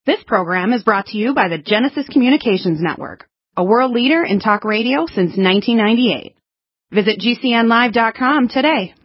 This program is brought to you by the Genesis Communications Network, a world leader in talk radio since 1998. Visit GCNlive.com today.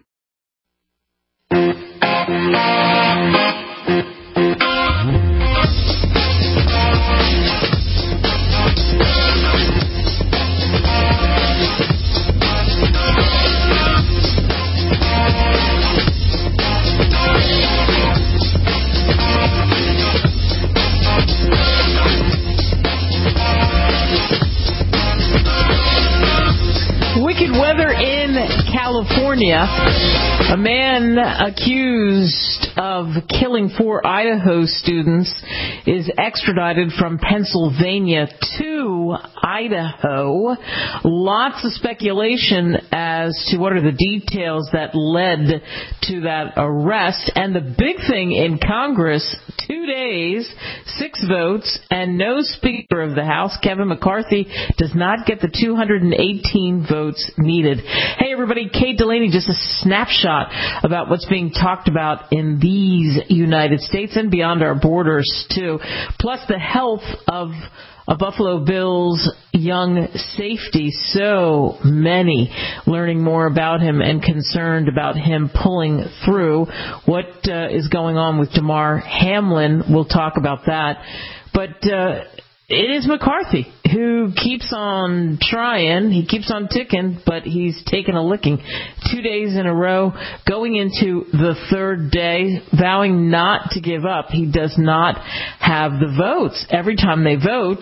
Wicked weather in California. A man accused of killing 4 Idaho students is extradited from Pennsylvania to Idaho. Lots of speculation as to what are the details that led to that arrest. And the big thing in Congress, 2 days, 6 votes, and no Speaker of the House. Kevin McCarthy does not get the 218 votes needed. Hey, everybody, Kate Delaney, just a snapshot about what's being talked about in these United States and beyond our borders, too. Plus the health of a Buffalo Bills young safety. So many learning more about him and concerned about him pulling through. What is going on with Damar Hamlin? We'll talk about that. But it is McCarthy who keeps on trying. He keeps on ticking, but he's taken a licking 2 days in a row, going into the third day, vowing not to give up. He does not have the votes. Every time they vote,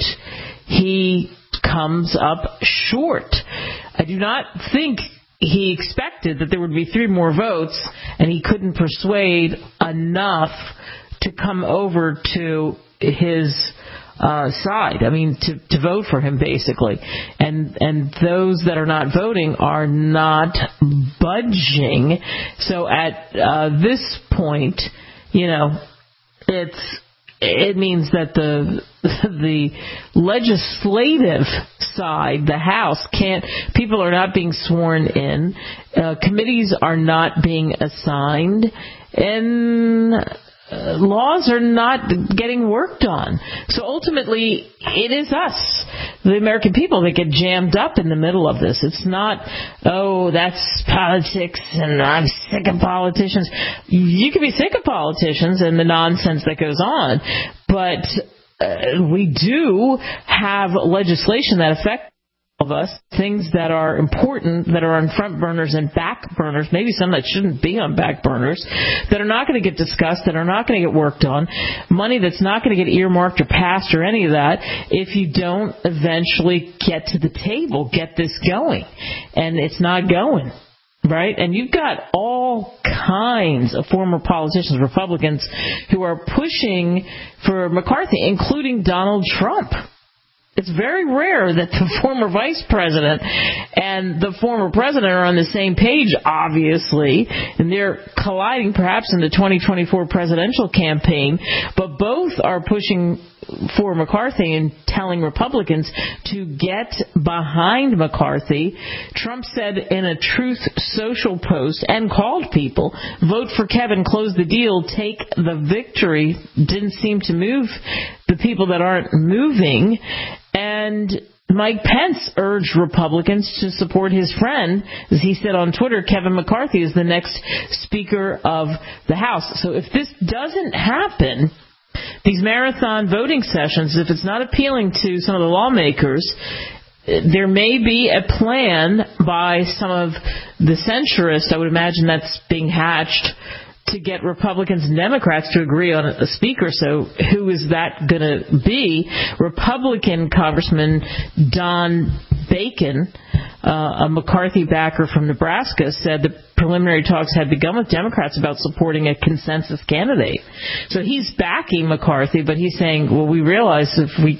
he comes up short. I do not think he expected that there would be 3 more votes, and he couldn't persuade enough to come over to his side. I mean, to vote for him, basically. And those that are not voting are not budging. So at this point, you know, it means that the legislative side, the House, people are not being sworn in, committees are not being assigned, and laws are not getting worked on. So ultimately, it is us, the American people, that get jammed up in the middle of this. It's not, oh, that's politics and I'm sick of politicians. You can be sick of politicians and the nonsense that goes on, but we do have legislation that affects of us, things that are important, that are on front burners and back burners, maybe some that shouldn't be on back burners, that are not going to get discussed, that are not going to get worked on, money that's not going to get earmarked or passed or any of that if you don't eventually get to the table, get this going. And it's not going. Right? And you've got all kinds of former politicians, Republicans, who are pushing for McCarthy, including Donald Trump. It's very rare that the former vice president and the former president are on the same page, obviously, and they're colliding perhaps in the 2024 presidential campaign, but both are pushing for McCarthy and telling Republicans to get behind McCarthy. Trump said in a Truth Social post and called people, vote for Kevin, close the deal, take the victory. Didn't seem to move the people that aren't moving. And Mike Pence urged Republicans to support his friend. As he said on Twitter, Kevin McCarthy is the next Speaker of the House. So if this doesn't happen, these marathon voting sessions, if it's not appealing to some of the lawmakers, there may be a plan by some of the centrists, I would imagine that's being hatched, to get Republicans and Democrats to agree on a speaker. So who is that going to be? Republican Congressman Don Bacon, a McCarthy backer from Nebraska, said the preliminary talks had begun with Democrats about supporting a consensus candidate. So he's backing McCarthy, but he's saying, well, we realize if we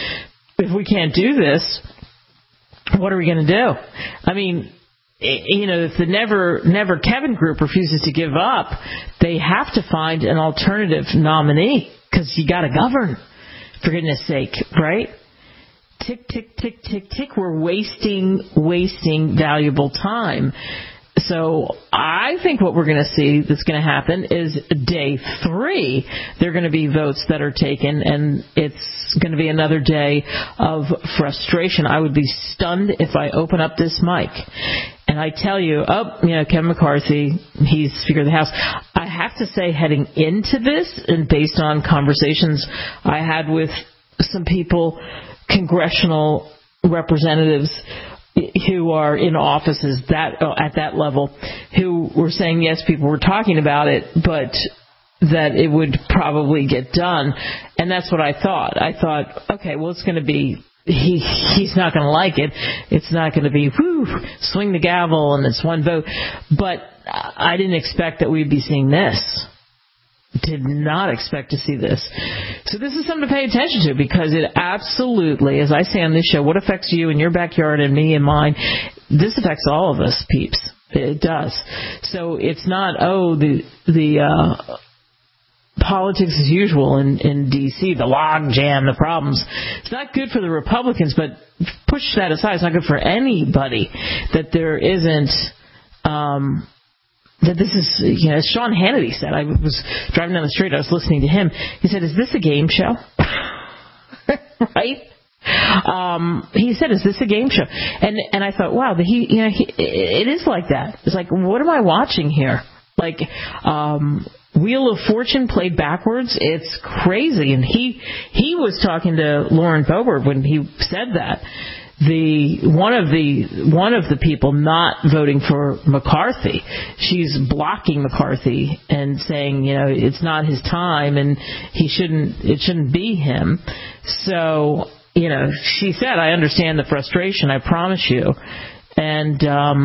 can't do this, what are we going to do? I mean, you know, if the Never Kevin group refuses to give up, they have to find an alternative nominee, because you got to govern, for goodness sake, right? Tick, tick, tick, tick, tick. We're wasting valuable time. So I think what we're going to see that's going to happen is day 3, there are going to be votes that are taken, and it's going to be another day of frustration. I would be stunned if I open up this mic and I tell you, Kevin McCarthy, he's Speaker of the House. I have to say, heading into this, and based on conversations I had with some people, congressional representatives who are in offices at that level, who were saying, yes, people were talking about it, but that it would probably get done. And that's what I thought. I thought, okay, well, it's going to be, he's not going to like it. It's not going to be, swing the gavel and it's one vote. But I didn't expect that we'd be seeing this. Did not expect to see this. So this is something to pay attention to, because it absolutely, as I say on this show, what affects you in your backyard and me and mine, this affects all of us, peeps. It does. So it's not, the politics as usual in D.C., the log jam, the problems. It's not good for the Republicans, but push that aside. It's not good for anybody that there isn't... that this is, as Sean Hannity said, I was driving down the street, I was listening to him. He said, is this a game show? Right? He said, is this a game show? And I thought, wow, it is like that. It's like, what am I watching here? Like, Wheel of Fortune played backwards. It's crazy. And he was talking to Lauren Boebert when he said that. One of the people not voting for McCarthy, she's blocking McCarthy and saying, it's not his time and it shouldn't be him. So, she said, I understand the frustration, I promise you. And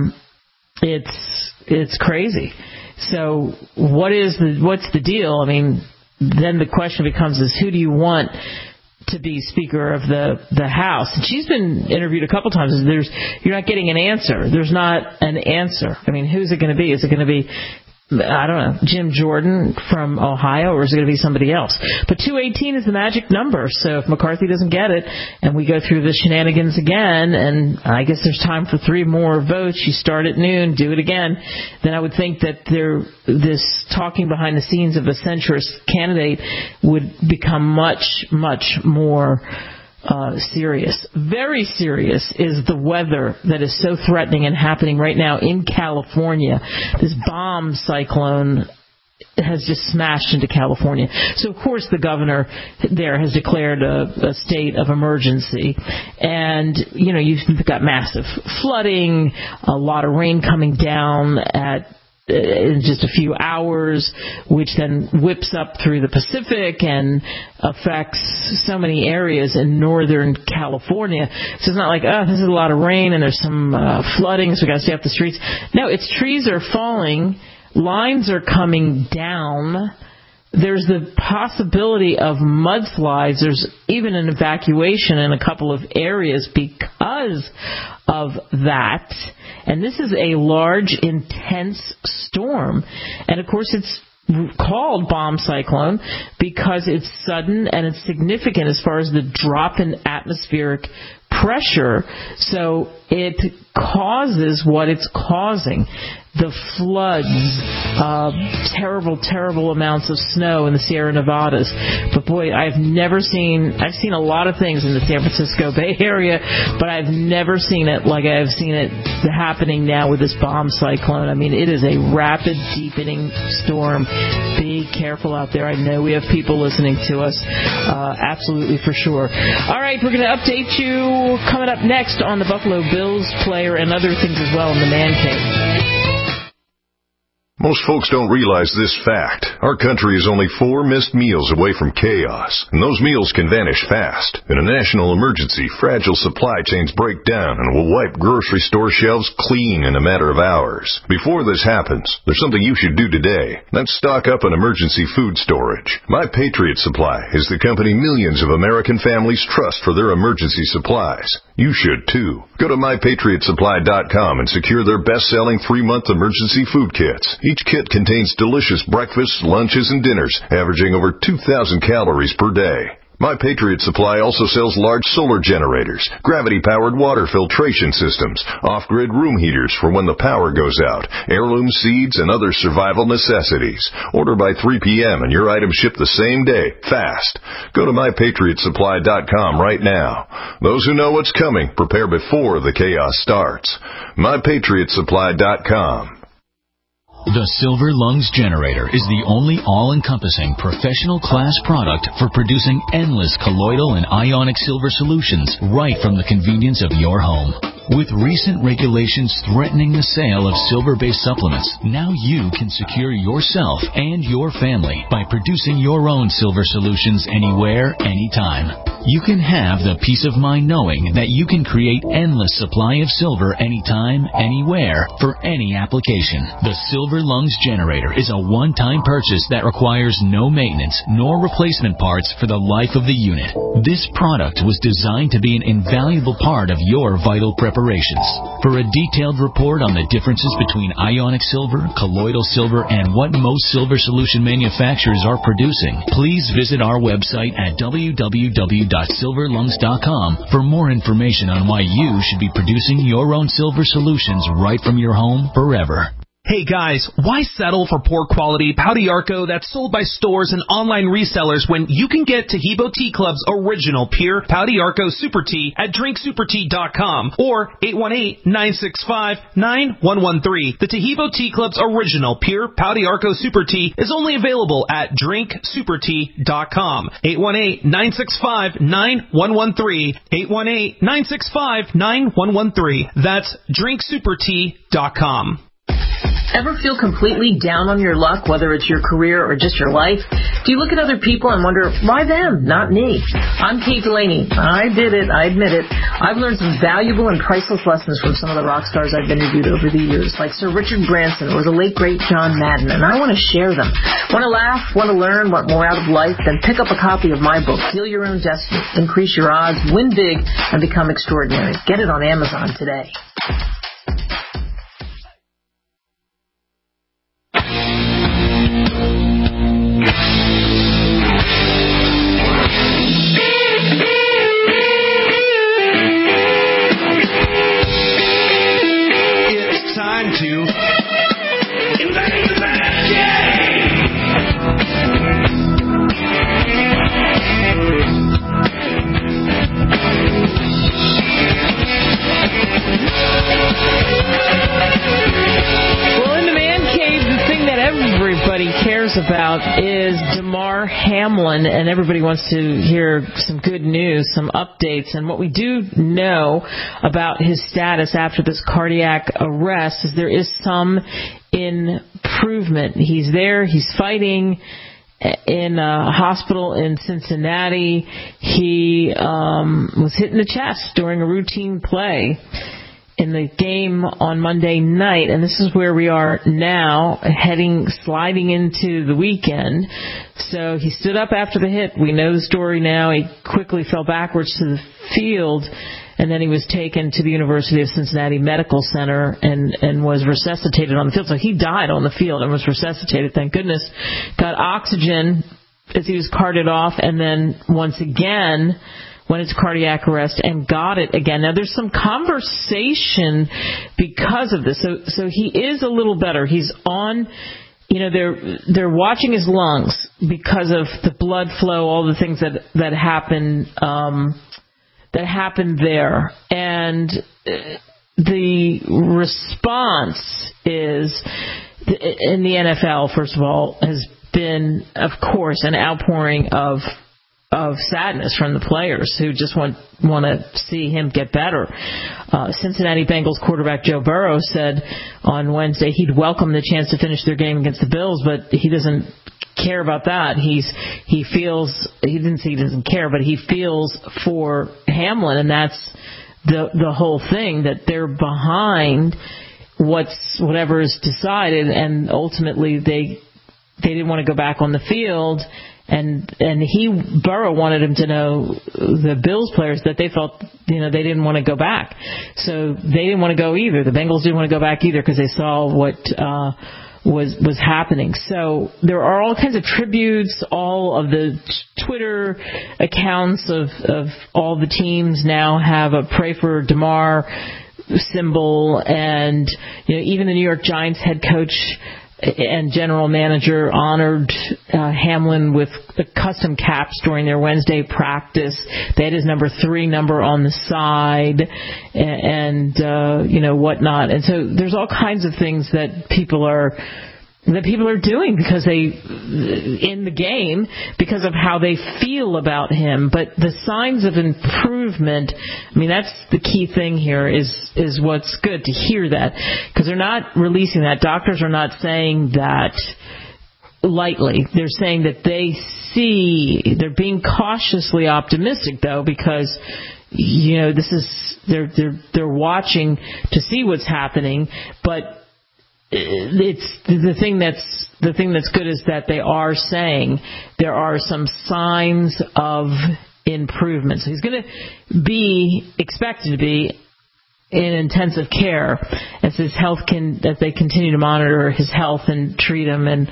it's crazy. So what's the deal? I mean, then the question becomes is, who do you want to be Speaker of the House? And she's been interviewed a couple times. You're not getting an answer. There's not an answer. I mean, who's it going to be? Is it going to be, I don't know, Jim Jordan from Ohio, or is it going to be somebody else? But 218 is the magic number. So if McCarthy doesn't get it and we go through the shenanigans again, and I guess there's time for 3 more votes, you start at noon, do it again, then I would think that this talking behind the scenes of a centrist candidate would become much, much more serious. Very serious is the weather that is so threatening and happening right now in California. This bomb cyclone has just smashed into California. So, of course, the governor there has declared a state of emergency. And, you've got massive flooding, a lot of rain coming down in just a few hours, which then whips up through the Pacific and affects so many areas in Northern California. So it's not like, this is a lot of rain and there's some flooding, so we got to stay off the streets. No, it's trees are falling, lines are coming down. There's the possibility of mudslides. There's even an evacuation in a couple of areas because of that. And this is a large, intense storm. And, of course, it's called bomb cyclone because it's sudden and it's significant as far as the drop in atmospheric pressure. So it causes what it's causing. The floods, terrible, terrible amounts of snow in the Sierra Nevadas. But boy, I've seen a lot of things in the San Francisco Bay Area, but I've never seen it like I've seen it happening now with this bomb cyclone. I mean, it is a rapid, deepening storm. Be careful out there. I know we have people listening to us. Absolutely, for sure. All right, we're going to update you coming up next on the Buffalo Bills player and other things as well in the Man Cave. Most folks don't realize this fact. Our country is only 4 missed meals away from chaos, and those meals can vanish fast. In a national emergency, fragile supply chains break down and will wipe grocery store shelves clean in a matter of hours. Before this happens, there's something you should do today. That's stock up on emergency food storage. My Patriot Supply is the company millions of American families trust for their emergency supplies. You should, too. Go to MyPatriotSupply.com and secure their best-selling 3-month emergency food kits. Each kit contains delicious breakfasts, lunches, and dinners, averaging over 2,000 calories per day. My Patriot Supply also sells large solar generators, gravity-powered water filtration systems, off-grid room heaters for when the power goes out, heirloom seeds, and other survival necessities. Order by 3 p.m. and your items ship the same day, fast. Go to MyPatriotSupply.com right now. Those who know what's coming prepare before the chaos starts. MyPatriotSupply.com. The Silver Lungs Generator is the only all-encompassing professional class product for producing endless colloidal and ionic silver solutions right from the convenience of your home. With recent regulations threatening the sale of silver-based supplements, now you can secure yourself and your family by producing your own silver solutions anywhere, anytime. You can have the peace of mind knowing that you can create endless supply of silver anytime, anywhere, for any application. The Silver Lungs Generator is a one-time purchase that requires no maintenance nor replacement parts for the life of the unit. This product was designed to be an invaluable part of your vital preparations. For a detailed report on the differences between ionic silver, colloidal silver, and what most silver solution manufacturers are producing, please visit our website at www.silverlungs.com for more information on why you should be producing your own silver solutions right from your home forever. Hey guys, why settle for poor quality Pau d'Arco that's sold by stores and online resellers when you can get Taheebo Tea Club's original pure Pau d'Arco Super Tea at drinksupertea.com or 818-965-9113. The Taheebo Tea Club's original pure Pau d'Arco Super Tea is only available at drinksupertea.com. 818-965-9113. 818-965-9113. That's drinksupertea.com. Ever feel completely down on your luck, whether it's your career or just your life? Do you look at other people and wonder, why them, not me? I'm Kate Delaney. I did it. I admit it. I've learned some valuable and priceless lessons from some of the rock stars I've interviewed over the years, like Sir Richard Branson or the late, great John Madden, and I want to share them. Want to laugh? Want to learn? Want more out of life? Then pick up a copy of my book, Deal Your Own Destiny, Increase Your Odds, Win Big, and Become Extraordinary. Get it on Amazon today. About is Damar Hamlin, and everybody wants to hear some good news, some updates. And what we do know about his status after this cardiac arrest is there is some improvement. He's there, he's fighting in a hospital in Cincinnati. He was hit in the chest during a routine play in the game on Monday night, and this is where we are now, sliding into the weekend. So he stood up after the hit. We know the story now. He quickly fell backwards to the field, and then he was taken to the University of Cincinnati Medical Center and was resuscitated on the field. So he died on the field and was resuscitated, thank goodness. Got oxygen as he was carted off, and then once again when it's cardiac arrest, and got it again. Now, there's some conversation because of this. So he is a little better. He's on, they're watching his lungs because of the blood flow, all the things that happened there. And the response is, in the NFL, first of all, has been, of course, an outpouring of sadness from the players who just want to see him get better. Cincinnati Bengals quarterback Joe Burrow said on Wednesday he'd welcome the chance to finish their game against the Bills, but he doesn't care about that. He didn't say he doesn't care, but he feels for Hamlin, and that's the whole thing, that they're behind whatever is decided, and ultimately they didn't want to go back on the field. And Burrow wanted him to know, the Bills players, that they felt, they didn't want to go back. So they didn't want to go either. The Bengals didn't want to go back either because they saw was happening. So there are all kinds of tributes. All of the Twitter accounts of all the teams now have a Pray for Damar symbol, and even the New York Giants head coach and general manager honored Hamlin with custom caps during their Wednesday practice. They had his number 3 number on the side, and whatnot. And so there's all kinds of things that people are doing because in the game because of how they feel about him. But the signs of improvement, that's the key thing here is what's good to hear that, because they're not releasing that. Doctors are not saying that lightly. They're saying that they're being cautiously optimistic, though, because this is they're watching to see what's happening, but it's the thing that's good is that they are saying there are some signs of improvement. So he's going to be expected to be in intensive care as his health as they continue to monitor his health and treat him and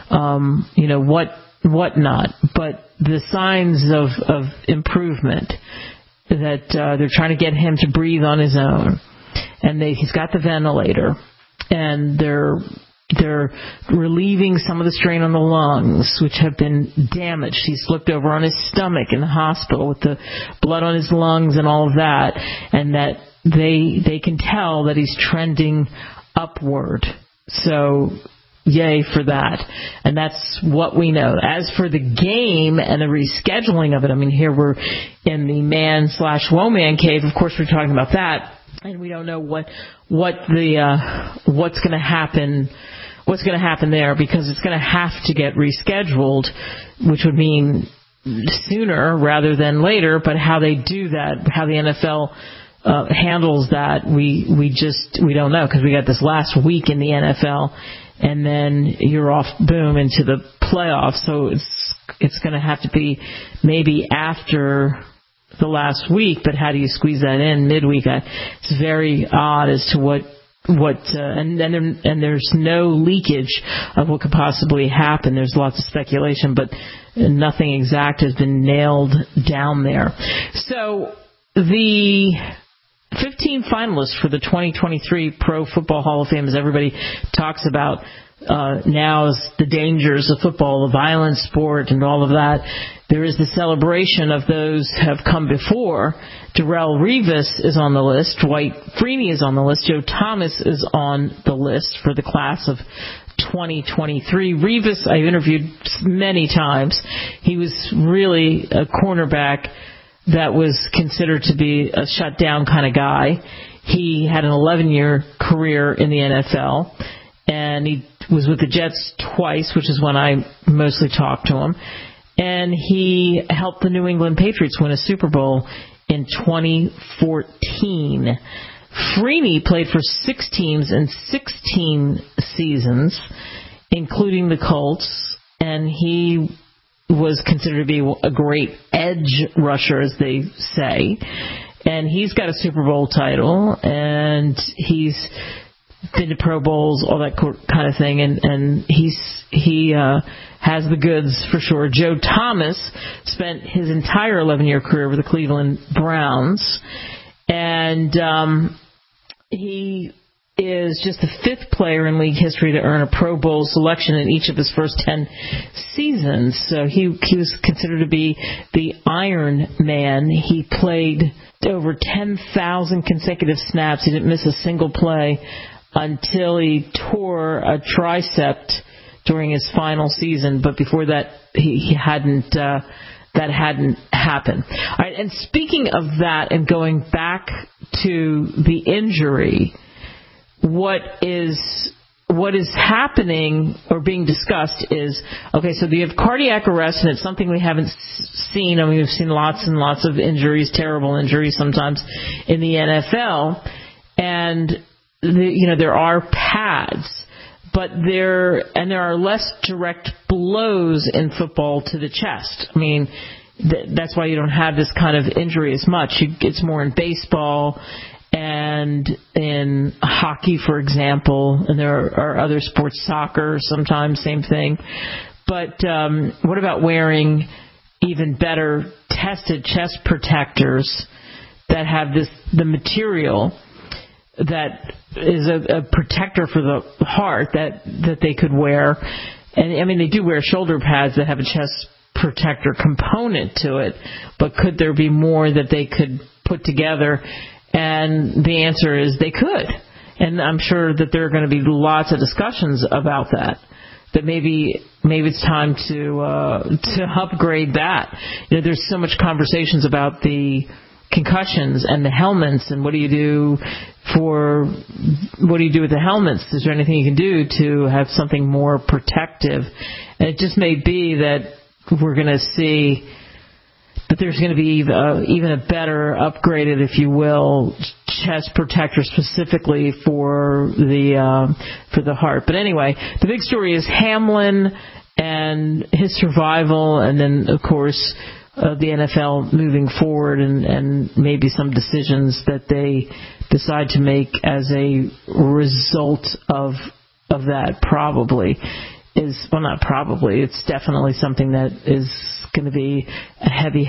whatnot. But the signs of improvement that they're trying to get him to breathe on his own, and he's got the ventilator. And they're relieving some of the strain on the lungs, which have been damaged. He's flipped over on his stomach in the hospital with the blood on his lungs and all of that, and that they can tell that he's trending upward. So yay for that. And that's what we know. As for the game and the rescheduling of it, here we're in the man/woman cave. Of course, we're talking about that. And we don't know what's going to happen. What's going to happen there, because it's going to have to get rescheduled, which would mean sooner rather than later. But how they do that, how the NFL handles that, we don't know, because we got this last week in the NFL, and then you're off, boom, into the playoffs. So it's going to have to be maybe after the last week, but how do you squeeze that in midweek? It's very odd as to what and there's no leakage of what could possibly happen. There's lots of speculation, but nothing exact has been nailed down there. So the 15 finalists for the 2023 Pro Football Hall of Fame, as everybody talks about now, is the dangers of football, the violent sport, and all of that. There is the celebration of those who have come before. Darrelle Revis is on the list. Dwight Freeney is on the list. Joe Thomas is on the list for the class of 2023. Revis, I've interviewed many times. He was really a cornerback that was considered to be a shutdown kind of guy. He had an 11-year career in the NFL, and he was with the Jets twice, which is when I mostly talked to him. And he helped the New England Patriots win a Super Bowl in 2014. Freeney played for 6 teams in 16 seasons, including the Colts, and he was considered to be a great edge rusher, as they say. And he's got a Super Bowl title, and he's been to Pro Bowls, all that kind of thing, and he has the goods for sure. Joe Thomas spent his entire 11-year career with the Cleveland Browns, and he is just the 5th player in league history to earn a Pro Bowl selection in each of his first 10 seasons. So he was considered to be the Iron Man. He played over 10,000 consecutive snaps. He didn't miss a single play until he tore a tricep during his final season. But before that, he hadn't. That hadn't happened. All right, and speaking of that, and going back to the injury, what is happening or being discussed is, okay, so you have cardiac arrest, and it's something we haven't seen. I mean, we've seen lots and lots of injuries, terrible injuries sometimes in the NFL, and there are pads, but there are less direct blows in football to the chest. I mean, that's why you don't have this kind of injury as much. It's more in baseball, and and in hockey, for example, and there are other sports, soccer, sometimes same thing. But what about wearing even better tested chest protectors that have the material that is a protector for the heart that they could wear? And I mean, they do wear shoulder pads that have a chest protector component to it, but could there be more that they could put together? And the answer is they could. And I'm sure that there are going to be lots of discussions about that. That maybe it's time to upgrade that. You know, there's so much conversations about the concussions and the helmets, and what do you do with the helmets? Is there anything you can do to have something more protective? And it just may be that we're going to see that there's going to be even a better upgraded, if you will, chest protector specifically for the heart. But anyway, the big story is Hamlin and his survival, and then, of course, the NFL moving forward and maybe some decisions that they decide to make as a result of that probably. Not probably, it's definitely something that is going to be a heavy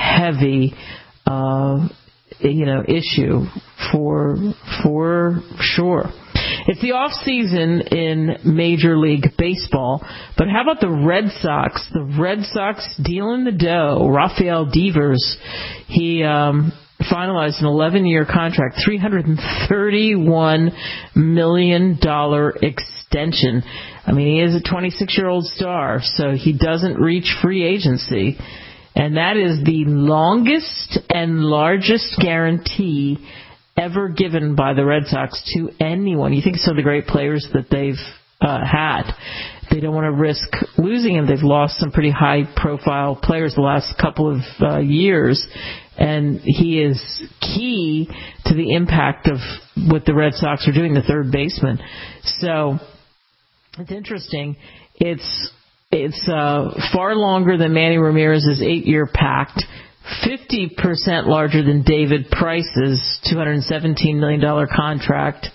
issue for sure. It's the off season in Major League Baseball, but how about the Red Sox? The Red Sox dealing the dough. Rafael Devers, he finalized an 11-year contract, $331 million extension. I mean, he is a 26-year-old star, so he doesn't reach free agency. And that is the longest and largest guarantee ever given by the Red Sox to anyone. You think some of the great players that they've had. They don't want to risk losing him. They've lost some pretty high-profile players the last couple of years. And he is key to the impact of what the Red Sox are doing, the third baseman. So it's interesting. It's far longer than Manny Ramirez's 8-year pact, 50% larger than David Price's $217 million contract.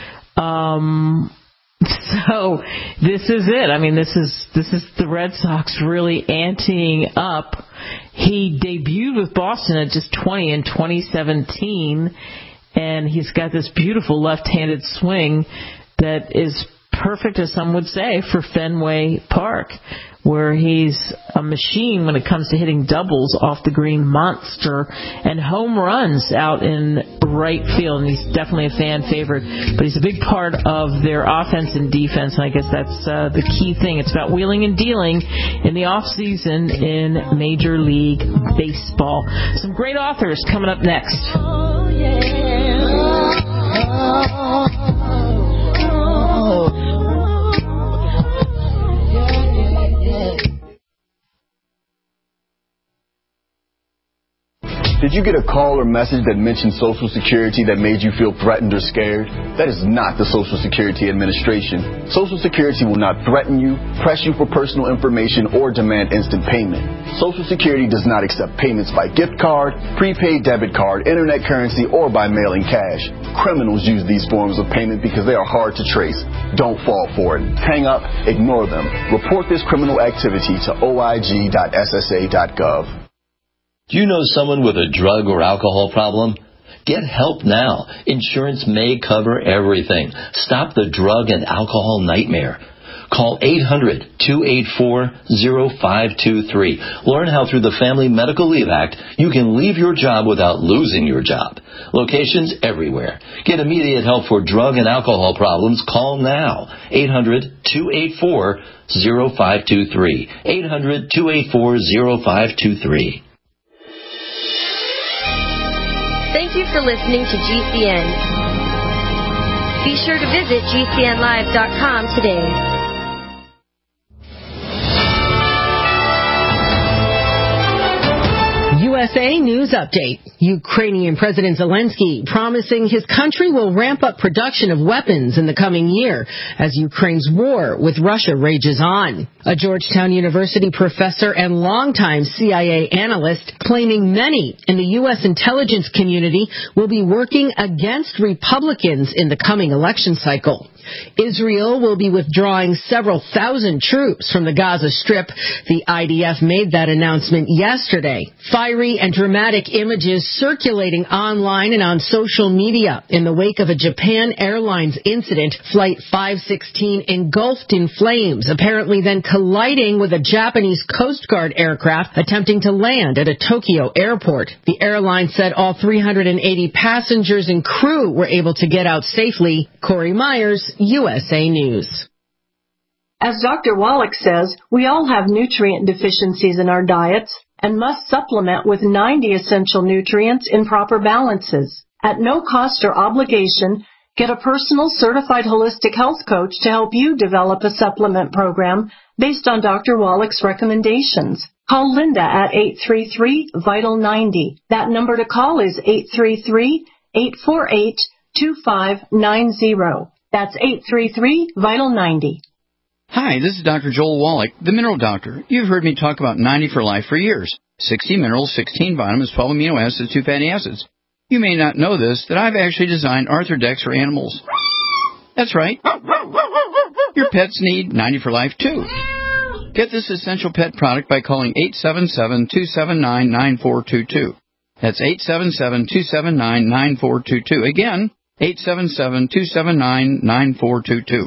So this is it. I mean, this is the Red Sox really anteing up. He debuted with Boston at just 20 in 2017, and he's got this beautiful left-handed swing that is perfect, as some would say, for Fenway Park, where he's a machine when it comes to hitting doubles off the green, monster, and home runs out in right field. And he's definitely a fan favorite, but he's a big part of their offense and defense, and I guess that's the key thing. It's about wheeling and dealing in the off season in Major League Baseball. Some great authors coming up next. Oh, yeah. Did you get a call or message that mentioned Social Security that made you feel threatened or scared? That is not the Social Security Administration. Social Security will not threaten you, press you for personal information, or demand instant payment. Social Security does not accept payments by gift card, prepaid debit card, internet currency, or by mailing cash. Criminals use these forms of payment because they are hard to trace. Don't fall for it. Hang up, ignore them. Report this criminal activity to oig.ssa.gov. Do you know someone with a drug or alcohol problem? Get help now. Insurance may cover everything. Stop the drug and alcohol nightmare. Call 800-284-0523. Learn how through the Family Medical Leave Act you can leave your job without losing your job. Locations everywhere. Get immediate help for drug and alcohol problems. Call now. 800-284-0523. 800-284-0523. Thank you for listening to GCN. Be sure to visit GCNlive.com today. USA News Update. Ukrainian President Zelensky promising his country will ramp up production of weapons in the coming year as Ukraine's war with Russia rages on. A Georgetown University professor and longtime CIA analyst claiming many in the U.S. intelligence community will be working against Republicans in the coming election cycle. Israel will be withdrawing several thousand troops from the Gaza Strip. The IDF made that announcement yesterday. Fiery and dramatic images circulating online and on social media in the wake of a Japan Airlines incident. Flight 516 engulfed in flames, apparently then colliding with a Japanese Coast Guard aircraft attempting to land at a Tokyo airport. The airline said all 380 passengers and crew were able to get out safely. Corey Myers, USA News. As Dr. Wallach says, we all have nutrient deficiencies in our diets and must supplement with 90 essential nutrients in proper balances. At no cost or obligation, get a personal certified holistic health coach to help you develop a supplement program based on Dr. Wallach's recommendations. Call Linda at 833-VITAL-90. That number to call is 833-848-2590. That's 833-VITAL-90. Hi, this is Dr. Joel Wallach, the Mineral Doctor. You've heard me talk about 90 for Life for years. 60 minerals, 16 vitamins, 12 amino acids, 2 fatty acids. You may not know this, that I've actually designed Arthrodex for animals. That's right. Your pets need 90 for Life, too. Get this essential pet product by calling 877-279-9422. That's 877-279-9422. Again, 877-279-9422.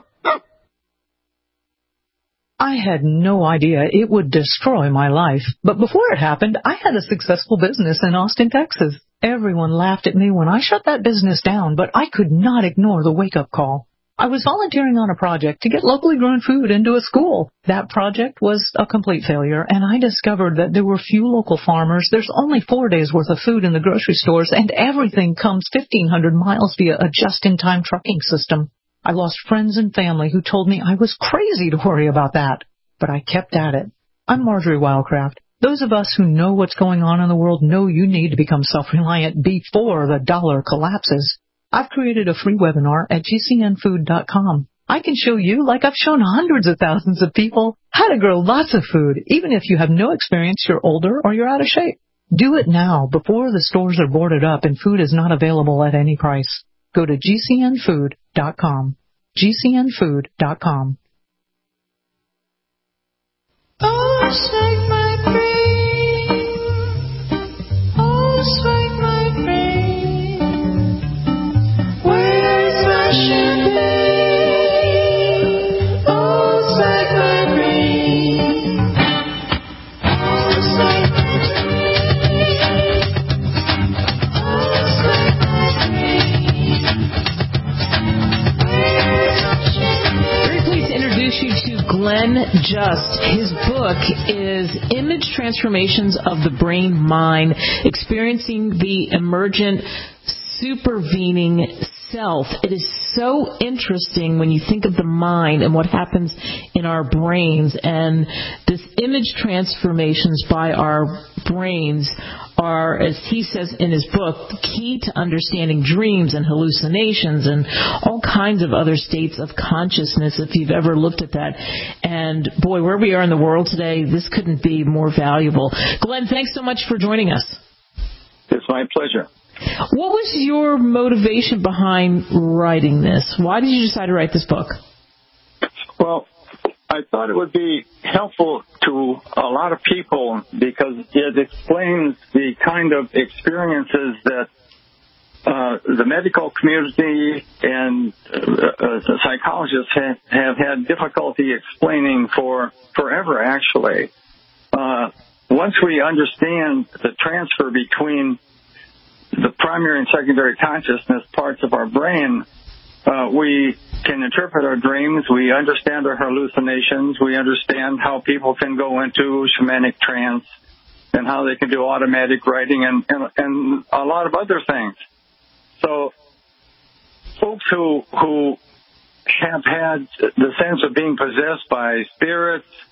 I had no idea it would destroy my life. But before it happened, I had a successful business in Austin, Texas. Everyone laughed at me when I shut that business down, but I could not ignore the wake-up call. I was volunteering on a project to get locally grown food into a school. That project was a complete failure, and I discovered that there were few local farmers. There's only 4 days' worth of food in the grocery stores, and everything comes 1,500 miles via a just-in-time trucking system. I lost friends and family who told me I was crazy to worry about that, but I kept at it. I'm Marjorie Wildcraft. Those of us who know what's going on in the world know you need to become self-reliant before the dollar collapses. I've created a free webinar at gcnfood.com. I can show you, like I've shown hundreds of thousands of people, how to grow lots of food, even if you have no experience, you're older, or you're out of shape. Do it now, before the stores are boarded up and food is not available at any price. Go to gcnfood.com. gcnfood.com. Oh, shake my brain. Oh, shake my brain. Where's my champagne? Oh, shake my brain. Oh, shake my You to Glenn Just. His book is Image Transformations of the Brain Mind, Experiencing the Emergent Supervening Self. It is so interesting when you think of the mind and what happens in our brains, and this image transformations by our brains are, as he says in his book, the key to understanding dreams and hallucinations and all kinds of other states of consciousness, if you've ever looked at that. And boy, where we are in the world today, this couldn't be more valuable. Glenn, thanks so much for joining us. It's my pleasure. What was your motivation behind writing this? Why did you decide to write this book? Well, I thought it would be helpful to a lot of people because it explains the kind of experiences that the medical community and the psychologists have had difficulty explaining for forever, actually. Once we understand the transfer between the primary and secondary consciousness parts of our brain, we can interpret our dreams, we understand our hallucinations, we understand how people can go into shamanic trance and how they can do automatic writing and a lot of other things. So folks who have had the sense of being possessed by spirits,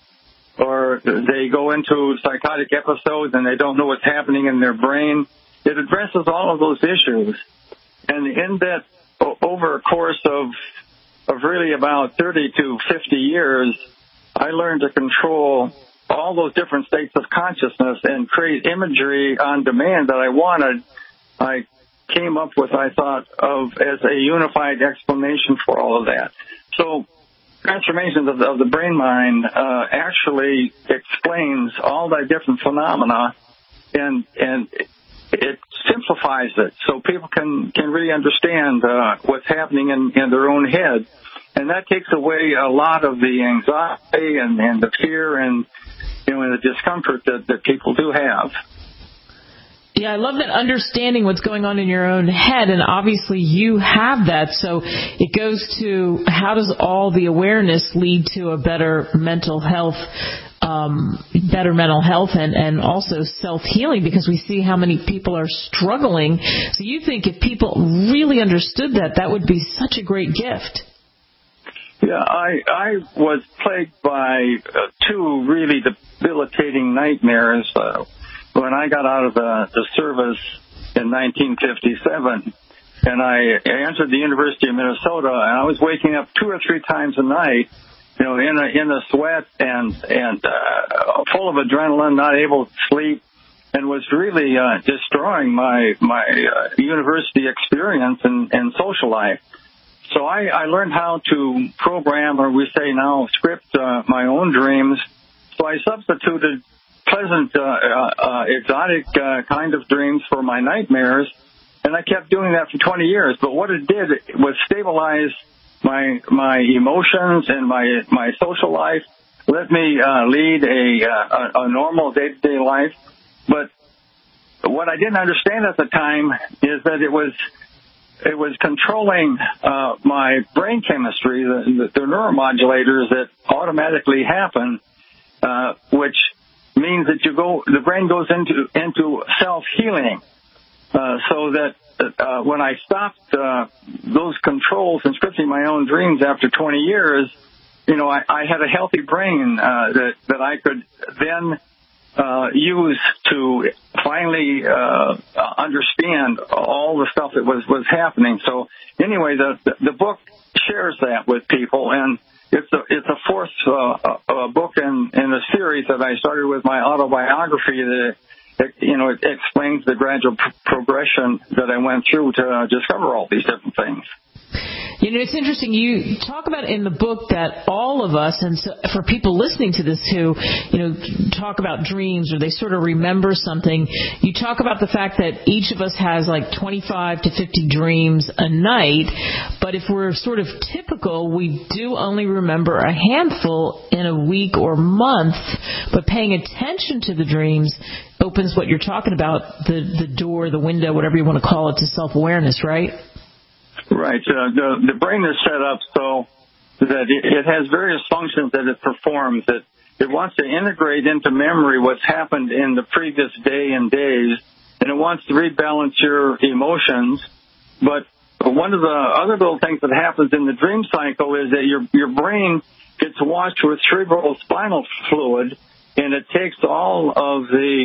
or they go into psychotic episodes and they don't know what's happening in their brain. It addresses all of those issues. And in that, over a course of really about 30 to 50 years, I learned to control all those different states of consciousness and create imagery on demand that I wanted. I came up with, I thought, of as a unified explanation for all of that. So transformations of the brain-mind actually explains all the different phenomena, and it simplifies it so people can really understand what's happening in their own head. And that takes away a lot of the anxiety and the fear and and the discomfort that people do have. Yeah, I love that understanding what's going on in your own head, and obviously you have that. So it goes to how does all the awareness lead to a better mental health, and also self-healing, because we see how many people are struggling. So you think if people really understood that would be such a great gift. Yeah, I was plagued by two really debilitating nightmares when I got out of the service in 1957, and I entered the University of Minnesota, and I was waking up 2 or 3 times a night, in a sweat and full of adrenaline, not able to sleep, and was really destroying my university experience and social life. So I learned how to program, or we say now script, my own dreams. So I substituted pleasant, exotic kind of dreams for my nightmares, and I kept doing that for 20 years. But what it did was stabilize my emotions and my social life, let me lead a normal day-to-day life. But what I didn't understand at the time is that it was controlling my brain chemistry, the neuromodulators that automatically happen, which means that the brain goes into self-healing, so that when I stopped those controls and scripting my own dreams after 20 years, I had a healthy brain that I could then use to finally understand all the stuff that was happening. So anyway, the book shares that with people, and it's a fourth book in a series that I started with my autobiography that it explains the gradual progression that I went through to discover all these different things. It's interesting. You talk about in the book that all of us, and so for people listening to this who, talk about dreams or they sort of remember something, you talk about the fact that each of us has like 25 to 50 dreams a night, but if we're sort of typical, we do only remember a handful in a week or month, but paying attention to the dreams opens what you're talking about, the door, the window, whatever you want to call it, to self-awareness, right? Right. The brain is set up so that it has various functions that it performs. It wants to integrate into memory what's happened in the previous day and days, and it wants to rebalance your emotions. But one of the other little things that happens in the dream cycle is that your brain gets washed with cerebral spinal fluid, and it takes all of the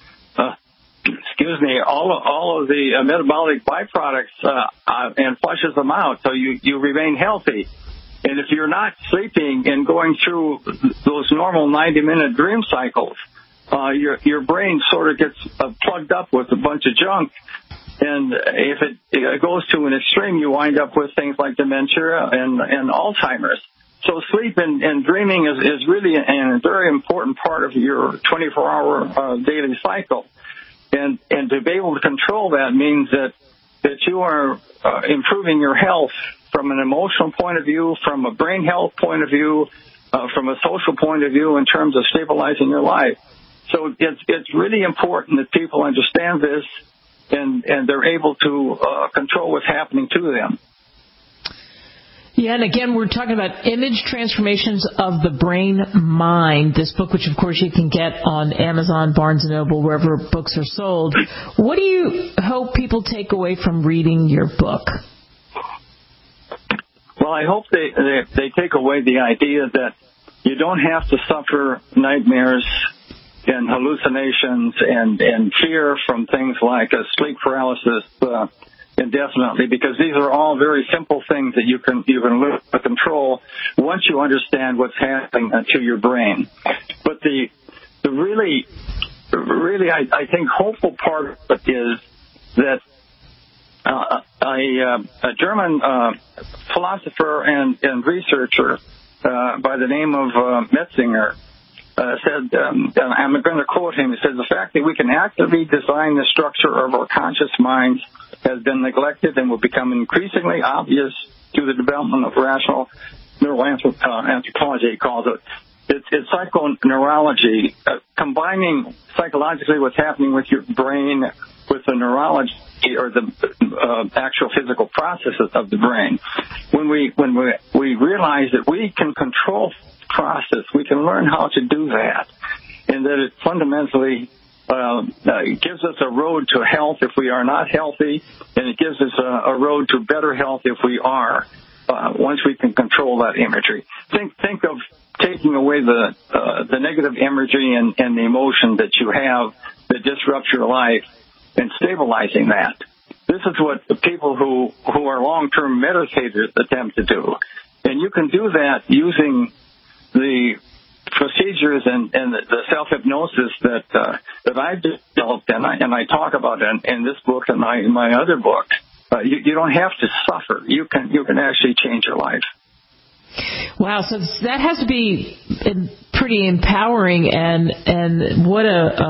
all of the metabolic byproducts and flushes them out, so you remain healthy. And if you're not sleeping and going through those normal 90-minute dream cycles, your brain sort of gets plugged up with a bunch of junk. And if it goes to an extreme, you wind up with things like dementia and Alzheimer's. So sleep and dreaming is really a very important part of your 24-hour daily cycle. And to be able to control that means that you are improving your health from an emotional point of view, from a brain health point of view, from a social point of view in terms of stabilizing your life. So it's really important that people understand this and they're able to control what's happening to them. Yeah, and again, we're talking about Image Transformations of the Brain-Mind, this book, which, of course, you can get on Amazon, Barnes & Noble, wherever books are sold. What do you hope people take away from reading your book? Well, I hope they take away the idea that You don't have to suffer nightmares and hallucinations and fear from things like sleep paralysis indefinitely, because these are all very simple things that you can learn to control once you understand what's happening to your brain. But the really I think hopeful part of it is that a German philosopher and researcher by the name of Metzinger said, I'm going to quote him, he says, the fact that we can actively design the structure of our conscious minds has been neglected and will become increasingly obvious through the development of rational neuroanthropology, he calls it. It's psychoneurology, combining psychologically what's happening with your brain with the neurology or the actual physical processes of the brain. When we realize that we can control the process, we can learn how to do that, and that it fundamentally gives us a road to health if we are not healthy, and it gives us a road to better health if we are, once we can control that imagery. Think of taking away the negative imagery and the emotion that you have that disrupts your life and stabilizing that. This is what the people who are long-term meditators attempt to do. And you can do that using the procedures and the self-hypnosis that I've developed and I talk about in this book and my other books. You don't have to suffer. You can actually change your life. Wow, so that has to be pretty empowering, and what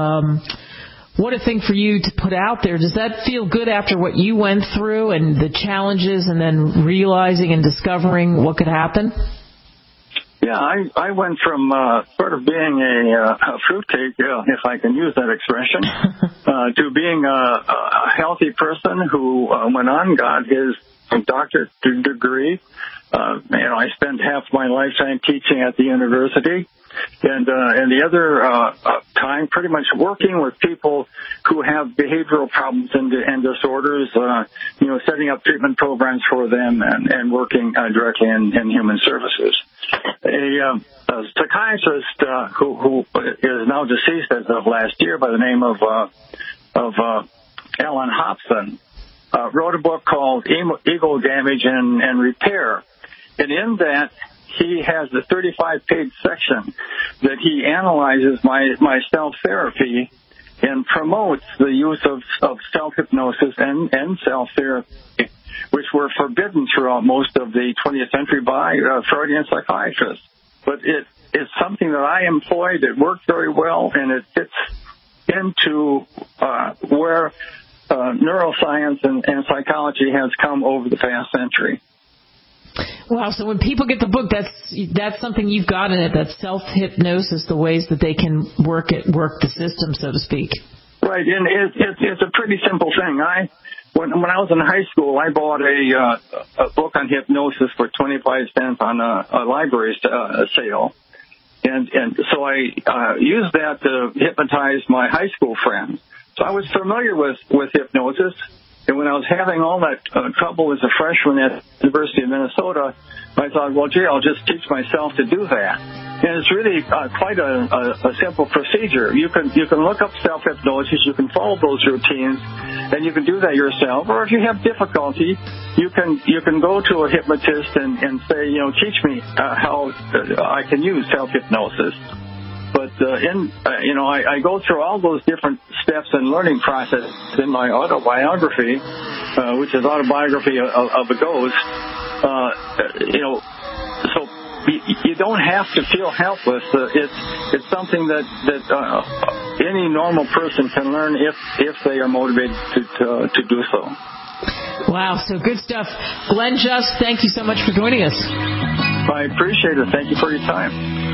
a thing for you to put out there. Does that feel good after what you went through and the challenges and then realizing and discovering what could happen? Yeah, I went from sort of being a fruitcake, if I can use that expression, to being a healthy person who went on, got his doctorate degree. I spent half my lifetime teaching at the university, and the other time pretty much working with people who have behavioral problems and disorders, setting up treatment programs for them and working directly in human services. A psychiatrist who is now deceased as of last year by the name of Alan Hobson wrote a book called Ego Damage and Repair. And in that, he has a 35-page section that he analyzes my self-therapy and promotes the use of self-hypnosis and self-therapy, which were forbidden throughout most of the 20th century by Freudian psychiatrists. But it's something that I employed. It worked very well, and it fits into where neuroscience and psychology has come over the past century. Wow, so when people get the book, that's something you've got in it, that's self-hypnosis, the ways that they can work the system, so to speak. Right, and it's a pretty simple thing. When I was in high school, I bought a book on hypnosis for 25 cents on a library sale. And so I used that to hypnotize my high school friends. So I was familiar with hypnosis. And when I was having all that trouble as a freshman at the University of Minnesota, I thought, well, gee, I'll just teach myself to do that. And it's really quite a simple procedure. You can look up self-hypnosis, you can follow those routines, and you can do that yourself. Or if you have difficulty, you can go to a hypnotist and say, teach me how I can use self-hypnosis. But I go through all those different steps and learning process in my autobiography, which is Autobiography of a Ghost. So you don't have to feel helpless. It's something that any normal person can learn if they are motivated to do so. Wow, so good stuff. Glenn Just, thank you so much for joining us. I appreciate it. Thank you for your time.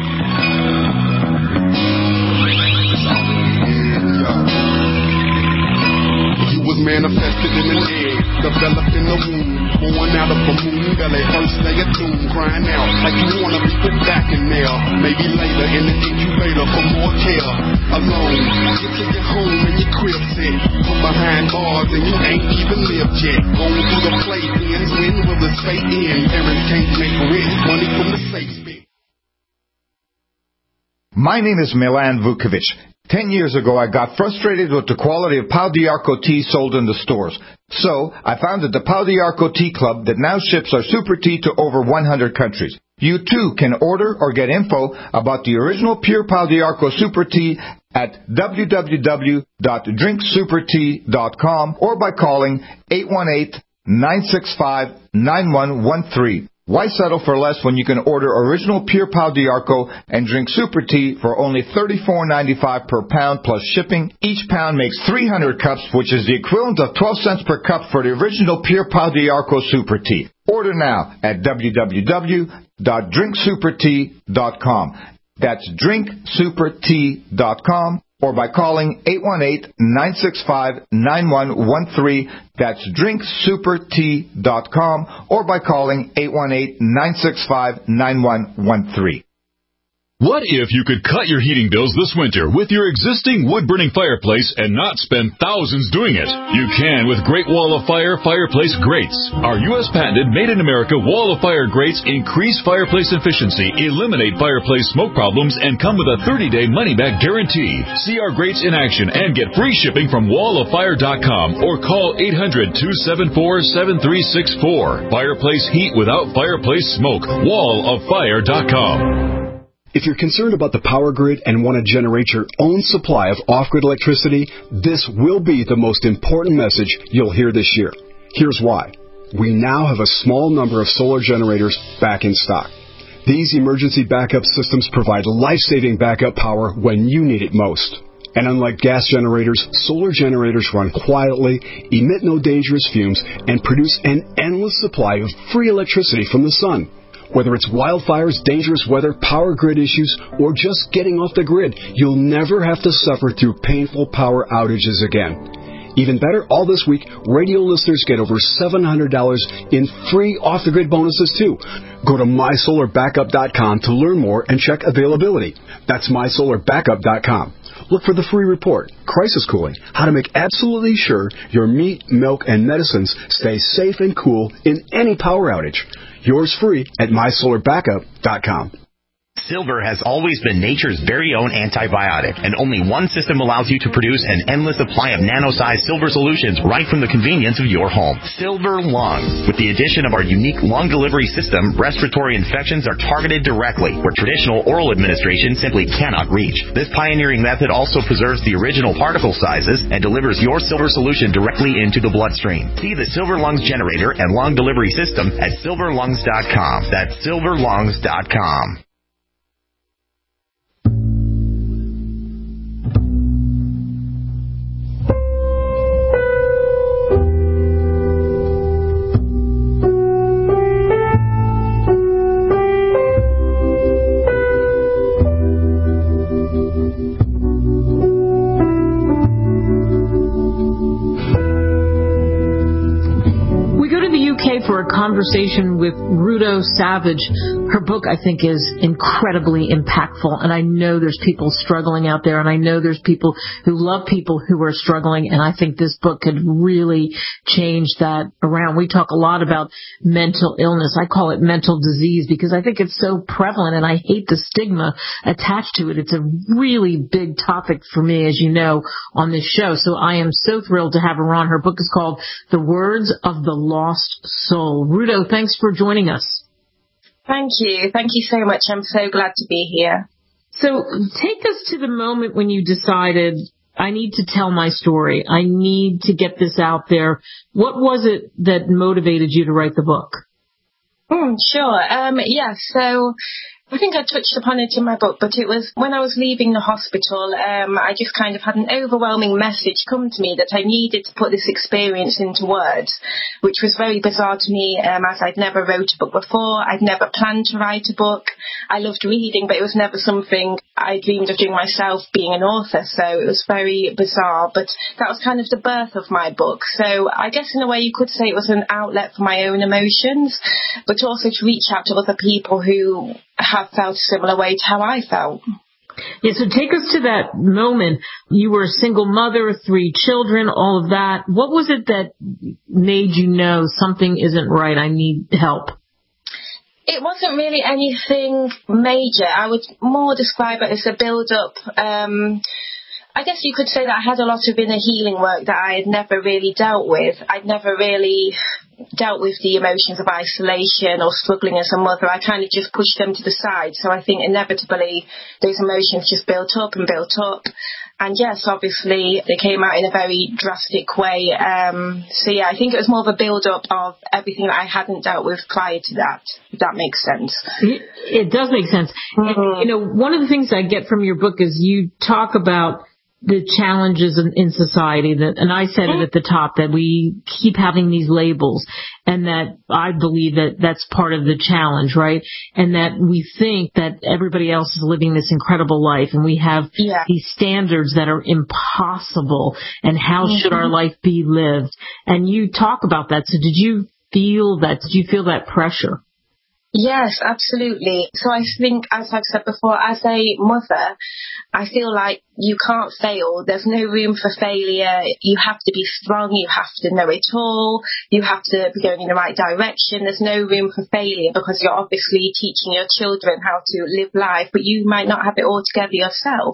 You was manifested in an egg, developed in the womb, born out of a moon belly, first day of doom, crying out like you wanna be put back in there. Maybe later in the incubator for more care. Alone, get to your home and your crib set, from behind bars and you ain't even lived yet. Going through the playpens, when will the fate end? Parents can't make rent, money from the safe spit. My name is Milan Vukovic. 10 years ago, I got frustrated with the quality of Pau d'Arco tea sold in the stores. So, I founded the Pau d'Arco Tea Club that now ships our super tea to over 100 countries. You too can order or get info about the original pure Pau d'Arco super tea at www.drinksupertea.com or by calling 818-965-9113. Why settle for less when you can order original pure Pau d'Arco and drink super tea for only $34.95 per pound plus shipping? Each pound makes 300 cups, which is the equivalent of 12 cents per cup for the original pure Pau d'Arco super tea. Order now at www.drinksupertea.com. That's drinksupertea.com. Or by calling 818-965-9113. That's drinksupertea.com. Or by calling 818-965-9113. What if you could cut your heating bills this winter with your existing wood-burning fireplace and not spend thousands doing it? You can with Great Wall of Fire fireplace grates. Our U.S. patented made-in-America Wall of Fire grates increase fireplace efficiency, eliminate fireplace smoke problems, and come with a 30-day money-back guarantee. See our grates in action and get free shipping from walloffire.com or call 800-274-7364. Fireplace heat without fireplace smoke. walloffire.com. If you're concerned about the power grid and want to generate your own supply of off-grid electricity, this will be the most important message you'll hear this year. Here's why. We now have a small number of solar generators back in stock. These emergency backup systems provide life-saving backup power when you need it most. And unlike gas generators, solar generators run quietly, emit no dangerous fumes, and produce an endless supply of free electricity from the sun. Whether it's wildfires, dangerous weather, power grid issues, or just getting off the grid, you'll never have to suffer through painful power outages again. Even better, all this week, radio listeners get over $700 in free off-the-grid bonuses, too. Go to mysolarbackup.com to learn more and check availability. That's mysolarbackup.com. Look for the free report, Crisis Cooling, how to make absolutely sure your meat, milk, and medicines stay safe and cool in any power outage. Yours free at mysolarbackup.com. Silver has always been nature's very own antibiotic, and only one system allows you to produce an endless supply of nano-sized silver solutions right from the convenience of your home. Silver Lung. With the addition of our unique lung delivery system, respiratory infections are targeted directly, where traditional oral administration simply cannot reach. This pioneering method also preserves the original particle sizes and delivers your silver solution directly into the bloodstream. See the Silver Lungs generator and lung delivery system at silverlungs.com. That's silverlungs.com. For a conversation with Rudo Savage. Her book, I think, is incredibly impactful, and I know there's people struggling out there, and I know there's people who love people who are struggling, and I think this book could really change that around. We talk a lot about mental illness. I call it mental disease because I think it's so prevalent, and I hate the stigma attached to it. It's a really big topic for me, as you know, on this show, so I am so thrilled to have her on. Her book is called The Words of the Lost Soul. Rudo, thanks for joining us. Thank you. Thank you so much. I'm so glad to be here. So take us to the moment when you decided, I need to tell my story. I need to get this out there. What was it that motivated you to write the book? Sure. So I think I touched upon it in my book, but it was when I was leaving the hospital, I just kind of had an overwhelming message come to me that I needed to put this experience into words, which was very bizarre to me, as I'd never wrote a book before. I'd never planned to write a book. I loved reading, but it was never something I dreamed of doing myself, being an author, so it was very bizarre. But that was kind of the birth of my book. So I guess in a way you could say it was an outlet for my own emotions, but also to reach out to other people who have felt a similar way to how I felt. Yeah, so take us to that moment. You were a single mother, 3 children, all of that. What was it that made you know something isn't right, I need help? It wasn't really anything major. I would more describe it as a build-up. I guess you could say that I had a lot of inner healing work that I had never really dealt with. I'd never really dealt with the emotions of isolation or struggling as a mother. I kind of just pushed them to the side. So I think inevitably those emotions just built up and built up. And yes, obviously, they came out in a very drastic way. So yeah, I think it was more of a build-up of everything that I hadn't dealt with prior to that, if that makes sense. It does make sense. And, one of the things I get from your book is you talk about the challenges in society and I said it at the top, that we keep having these labels, and that I believe that that's part of the challenge, right? And that we think that everybody else is living this incredible life, and we have these standards that are impossible, and how should our life be lived? And you talk about that. So did you feel that? Did you feel that pressure? Yes, absolutely. So I think, as I've said before, as a mother, I feel like you can't fail. There's no room for failure. You have to be strong. You have to know it all. You have to be going in the right direction. There's no room for failure, because you're obviously teaching your children how to live life, but you might not have it all together yourself.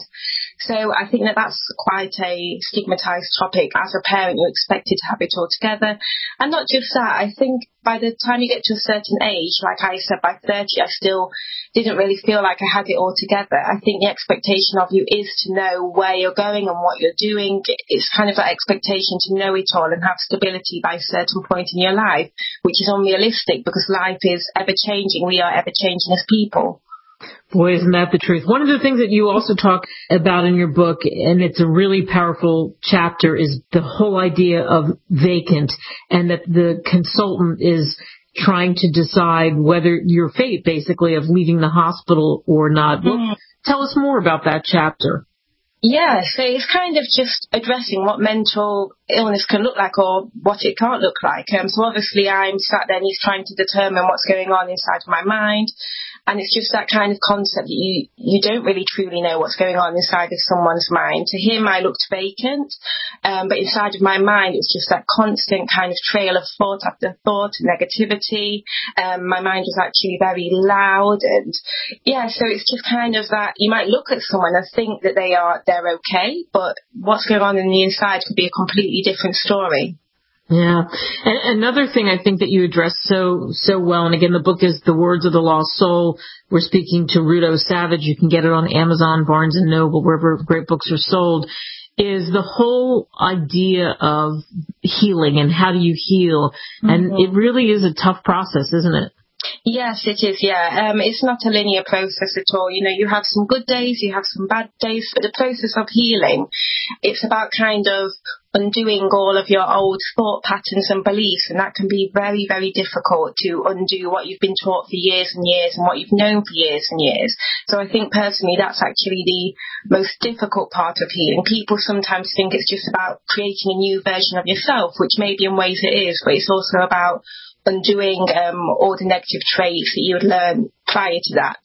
So I think that that's quite a stigmatized topic. As a parent, you're expected to have it all together. And not just that, I think by the time you get to a certain age, like I said, by 30, I still didn't really feel like I had it all together. I think the expectation of you is to know where you're going and what you're doing. It's kind of that expectation to know it all and have stability by a certain point in your life, which is unrealistic, because life is ever-changing. We are ever-changing as people. Boy, isn't that the truth. One of the things that you also talk about in your book, and it's a really powerful chapter, is the whole idea of vacant, and that the consultant is trying to decide whether your fate, basically, of leaving the hospital or not. Well, tell us more about that chapter. Yeah, so it's kind of just addressing what mental illness can look like, or what it can't look like. So obviously I'm sat there and he's trying to determine what's going on inside of my mind. And it's just that kind of concept that you don't really truly know what's going on inside of someone's mind. To him, I looked vacant, but inside of my mind, it's just that constant kind of trail of thought after thought, negativity. My mind was actually very loud, and yeah, so it's just kind of that you might look at someone and think that they're okay, but what's going on in the inside could be a completely different story. Yeah. And another thing I think that you address so well, and again, the book is The Words of the Lost Soul. We're speaking to Rudo Savage. You can get it on Amazon, Barnes & Noble, wherever great books are sold, is the whole idea of healing and how do you heal. And it really is a tough process, isn't it? Yes, it is, yeah. It's not a linear process at all. You have some good days, you have some bad days, but the process of healing, it's about kind of undoing all of your old thought patterns and beliefs, and that can be very, very difficult to undo what you've been taught for years and years and what you've known for years and years. So I think personally that's actually the most difficult part of healing. People sometimes think it's just about creating a new version of yourself, which maybe in ways it is, but it's also about undoing all the negative traits that you had learned prior to that.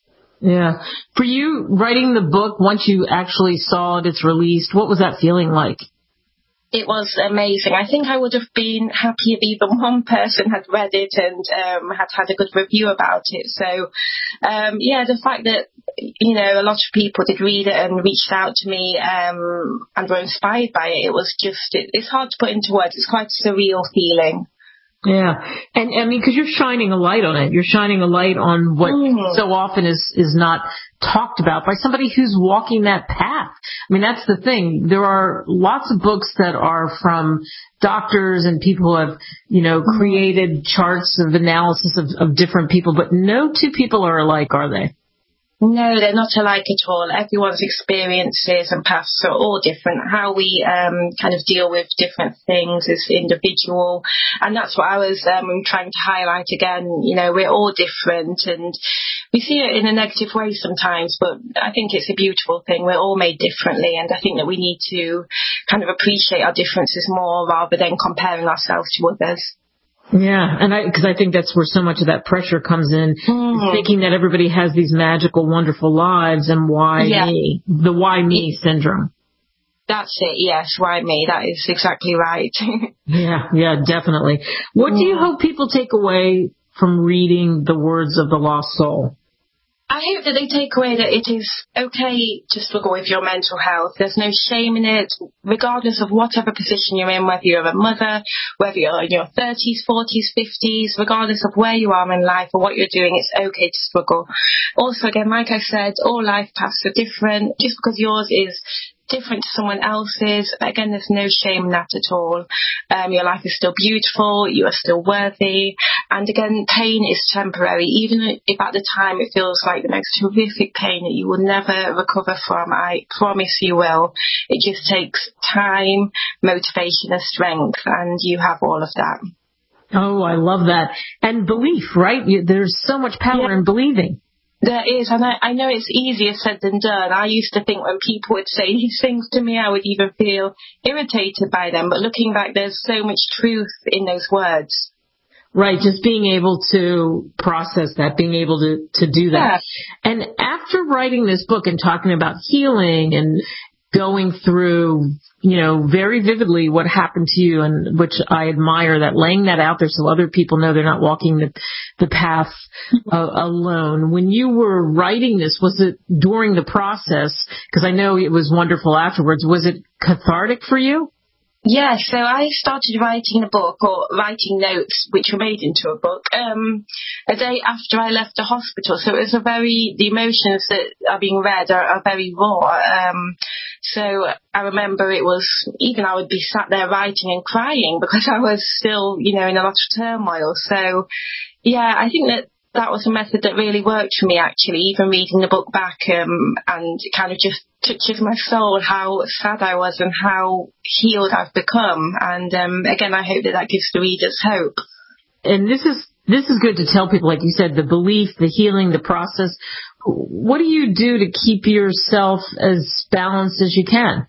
Yeah. For you, writing the book, once you actually saw it's released, what was that feeling like? It was amazing. I think I would have been happy if even one person had read it and had a good review about it. So, the fact that, a lot of people did read it and reached out to me and were inspired by it, it was just, it's hard to put into words. It's quite a surreal feeling. Yeah. And I mean, because you're shining a light on it. You're shining a light on what so often is not talked about by somebody who's walking that path. I mean, that's the thing. There are lots of books that are from doctors and people who have, created charts of analysis of different people, but no two people are alike, are they? No, they're not alike at all. Everyone's experiences and paths are all different. How we kind of deal with different things is individual. And that's what I was trying to highlight again. We're all different, and we see it in a negative way sometimes, but I think it's a beautiful thing. We're all made differently, and I think that we need to kind of appreciate our differences more rather than comparing ourselves to others. Yeah, and because I think that's where so much of that pressure comes in, thinking that everybody has these magical, wonderful lives, and why me? The why me syndrome. That's it, yes, why me? That is exactly right. Yeah, definitely. What do you hope people take away from reading The Words of the Lost Soul? I hope that they take away that it is okay to struggle with your mental health. There's no shame in it, regardless of whatever position you're in, whether you're a mother, whether you're in your 30s, 40s, 50s, regardless of where you are in life or what you're doing, it's okay to struggle. Also, again, like I said, all life paths are different. Just because yours is different to someone else's, again, there's no shame in that at all. Your life is still beautiful, you are still worthy, and again, pain is temporary. Even if at the time it feels like the most horrific pain that you will never recover from, I promise you will. It just takes time, motivation and strength, and you have all of that. Oh, I love that. And belief, right? There's so much power in believing. There is, and I know it's easier said than done. I used to think when people would say these things to me, I would even feel irritated by them. But looking back, there's so much truth in those words. Right, just being able to process that, being able to do that. Yeah. And after writing this book and talking about healing and going through, very vividly what happened to you, and which I admire, that laying that out there so other people know they're not walking the path alone. When you were writing this, was it during the process? Because I know it was wonderful afterwards. Was it cathartic for you? Yeah, so I started writing a book, or writing notes, which were made into a book, a day after I left the hospital. So it was the emotions that are being read are very raw. So I remember it was, even I would be sat there writing and crying because I was still, in a lot of turmoil. So, yeah, I think that was a method that really worked for me, actually, even reading the book back, and it kind of just touches my soul how sad I was and how healed I've become. And again, I hope that gives the readers hope. And this is good to tell people, like you said, the belief, the healing, the process. What do you do to keep yourself as balanced as you can?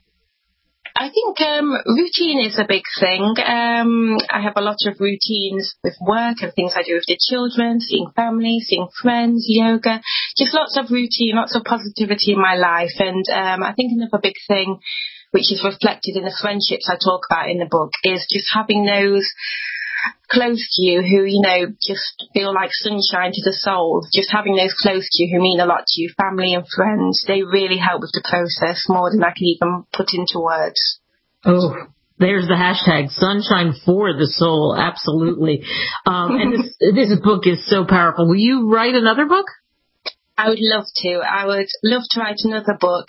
I think routine is a big thing. I have a lot of routines with work and things I do with the children, seeing family, seeing friends, yoga, just lots of routine, lots of positivity in my life. And I think another big thing, which is reflected in the friendships I talk about in the book, is just having those close to you who, just feel like sunshine to the soul. Just having those close to you who mean a lot to you, family and friends, they really help with the process more than I can even put into words. Oh, there's the hashtag, sunshine for the soul, absolutely. And this book is so powerful. Will you write another book? I would love to. I would love to write another book.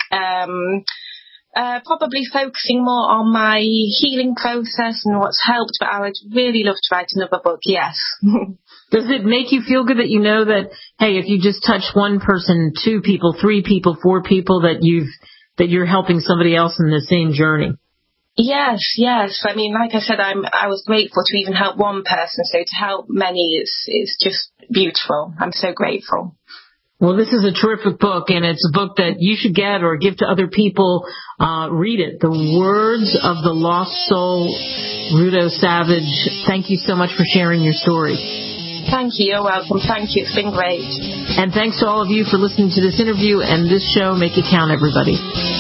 Probably focusing more on my healing process and what's helped, but I would really love to write another book, yes. Does it make you feel good that you know that, hey, if you just touch one person, 2 people, 3 people, 4 people, that you're helping somebody else in the same journey? Yes. I mean, like I said, I was grateful to even help one person, so to help many is just beautiful. I'm so grateful. Well, this is a terrific book, and it's a book that you should get or give to other people. Read it. The Words of the Lost Soul, Rudo Savage. Thank you so much for sharing your story. Thank you. You're welcome. Thank you. It's been great. And thanks to all of you for listening to this interview and this show. Make it count, everybody.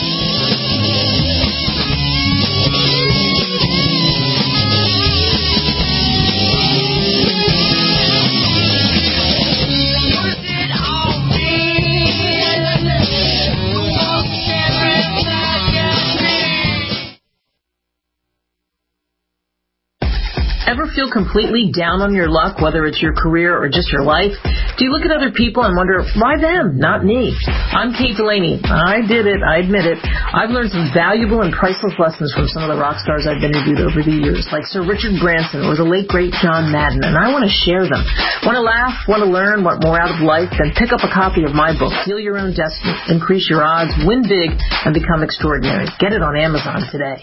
Ever feel completely down on your luck, whether it's your career or just your life? Do you look at other people and wonder, why them, not me? I'm Kate Delaney. I did it. I admit it. I've learned some valuable and priceless lessons from some of the rock stars I've interviewed over the years, like Sir Richard Branson or the late, great John Madden, and I want to share them. Want to laugh? Want to learn? Want more out of life? Then pick up a copy of my book, Heal Your Own Destiny, Increase Your Odds, Win Big, and Become Extraordinary. Get it on Amazon today.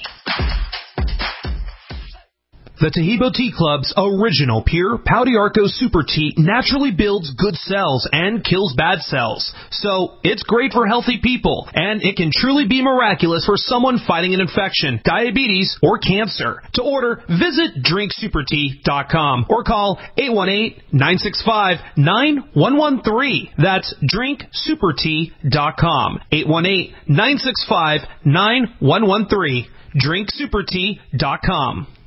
The Taheebo Tea Club's original pure Pau d'Arco Super Tea naturally builds good cells and kills bad cells. So it's great for healthy people, and it can truly be miraculous for someone fighting an infection, diabetes, or cancer. To order, visit drinksupertea.com or call 818-965-9113. That's drinksupertea.com. 818-965-9113. drinksupertea.com.